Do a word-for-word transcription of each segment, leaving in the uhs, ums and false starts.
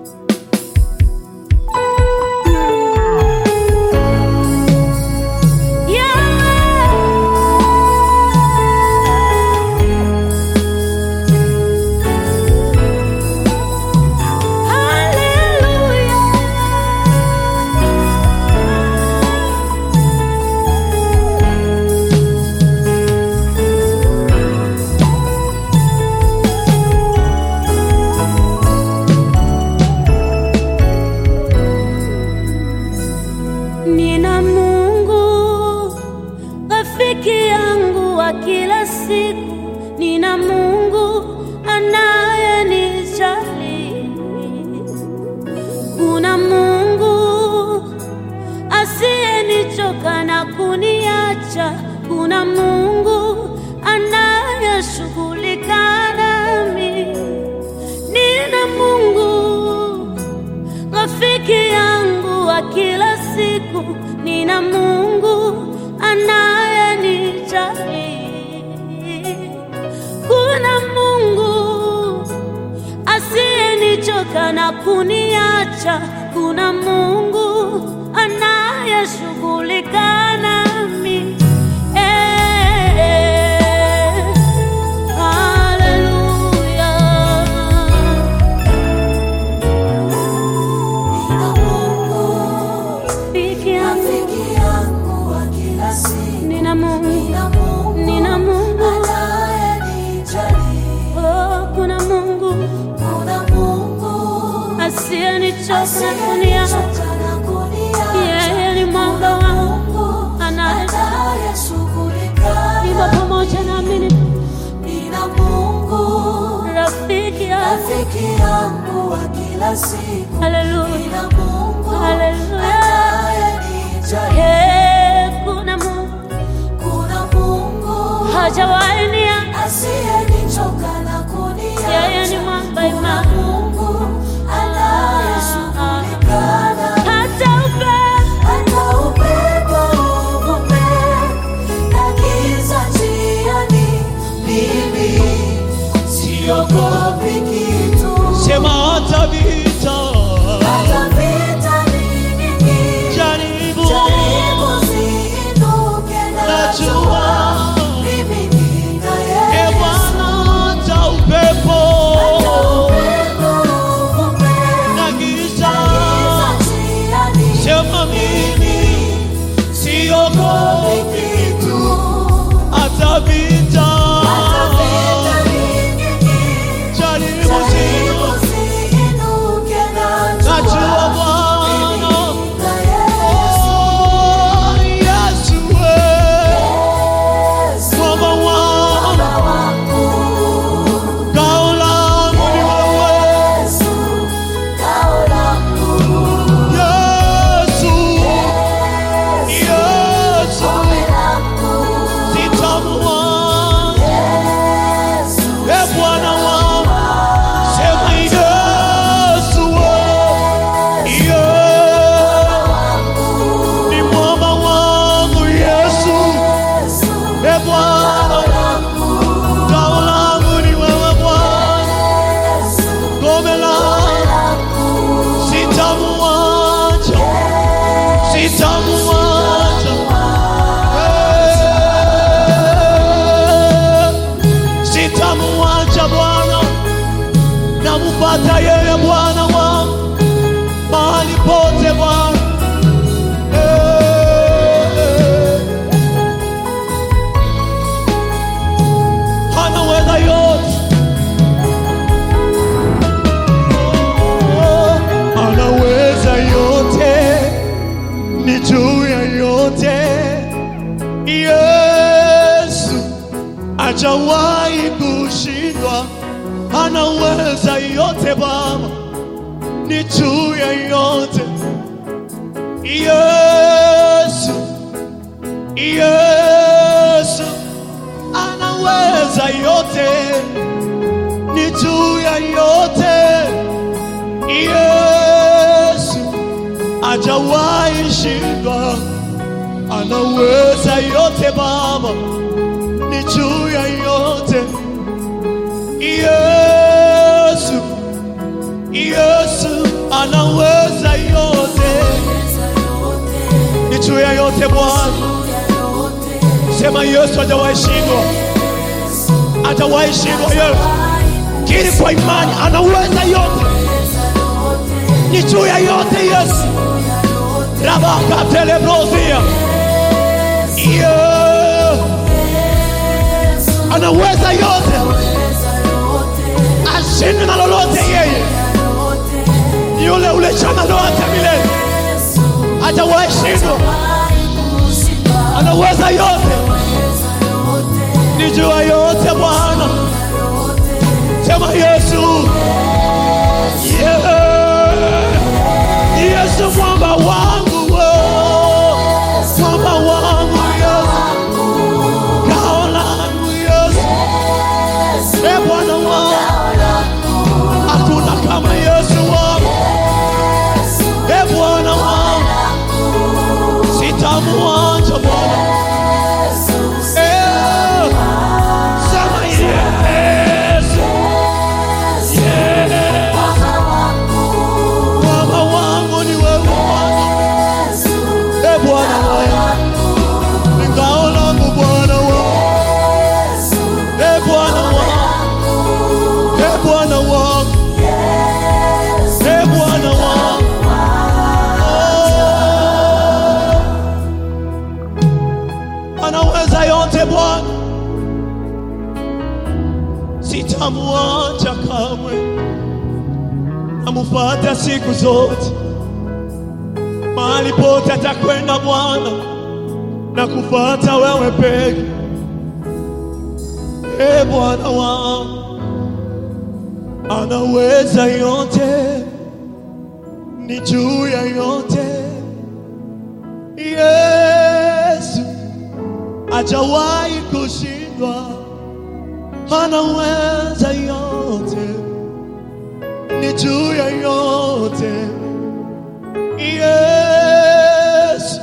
Nina Mungu rafiki yangu wa kila siku, nina Mungu anayenijali. Kuna Mungu asiyenichoka na kuniacha, kuna Mungu anayeshughulika nami. Nina Mungu rafiki yangu wa kila siku, nina Mungu anayenijali. Kuna Mungu asiyenichoka na kuniacha, kuna Mungu anayeshughulika nami. Nina Mungu, nina Mungu anayenijali. Oh, kuna Mungu, kuna Mungu asiyenichoka kuniacha. Yeye ni mwamba wangu anayeshughulika. Niko pamoja nami. Nina Mungu rafiki yangu wa kila siku. Haleluya, nina Mungu anayenijali. Hajawahi niacha, asiyenichoka na kuniacha. Yeye ni mwamba imara, Mungu anayeshughulika. Hata upepo uvume na giza njiani, mimi siogopi kitu. Sema hata vita, hata vita ni nyingi, jaribu ziinuke, najua namupata yeye Bwana wangu mahali pote Bwana. Anaweza yote, anaweza yote, ni juu ya yote. Yesu hajawahi kushindwa, anaweza yote Baba, ni juu ya yote. Yesu, Yesu anaweza yote, ni juu ya yote. Yesu hajawahi shindwa, anaweza yote Baba, ni juu ya yote. Yesu, Yesu juu ya yote Bwana. Sema Yesu hajawahi shindwa, hajawahi shindwa. Yesu kiri kwa imani, anaweza yote, ni juu ya yote Yesu. Rabaka telebrozia, yeah, anaweza yote, ashinde na lolote yeye. Yule ule chana lote milele, hajawahi shindwa, anaweza yote, ni juu ya yote Bwana. Sema Yesu, yeah, Yesu mwamba wangu, mwamba wangu Yesu, ngao langu Yesu, e Bwana wangu, hakuna kama Yesu wangu, e Bwana wangu, sitamuacha Bwana. Sitamuacha kamwe, namufuata siku zote, mahali pote atakwenda Bwana, na kufuata wewe peke. E Bwana wangu, anaweza yote, ni juu ya yote. Yesu hajawahi kushindwa, anaweza yote, ni juu ya yote. Yes,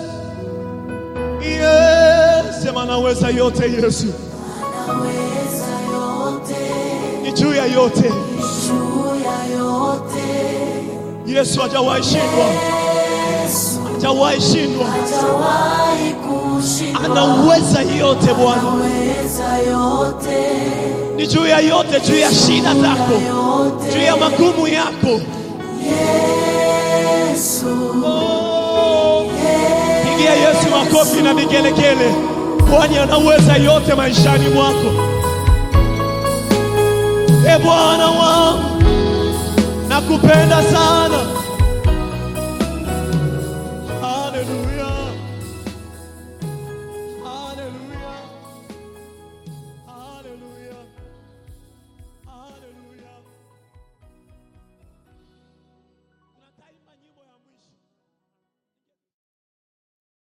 yes, sema anaweza yote Yesu, anaweza yote, ni juu ya yote, juu ya yote. Yesu hajawahi shindwa, hajawahi shindwa, hajawahi kushindwa, anaweza yote Bwana, anaweza yote, ni juu ya yote, juu ya shida zako, juu ya magumu yako. Yesu, oh, pigia Yesu makofi na vigelegele, kwani anaweza yote maishani mwako. E Bwana wangu, nakupenda sana.